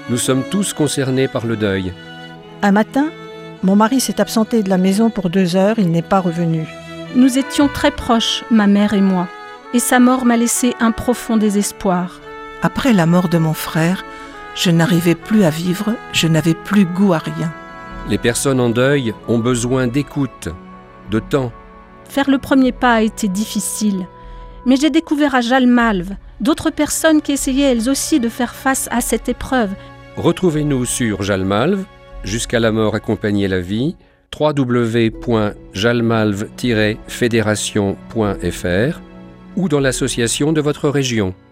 Nous sommes tous concernés par le deuil. Un matin, mon mari s'est absenté de la maison pour 2 heures, il n'est pas revenu. Nous étions très proches, ma mère et moi, et sa mort m'a laissé un profond désespoir. Après la mort de mon frère, je n'arrivais plus à vivre, je n'avais plus goût à rien. Les personnes en deuil ont besoin d'écoute, de temps. Faire le premier pas a été difficile, mais j'ai découvert à Jalmalve d'autres personnes qui essayaient elles aussi de faire face à cette épreuve. Retrouvez-nous sur Jalmalve, Jusqu'à la mort accompagner la vie, www.jalmalve-fédération.fr ou dans l'association de votre région.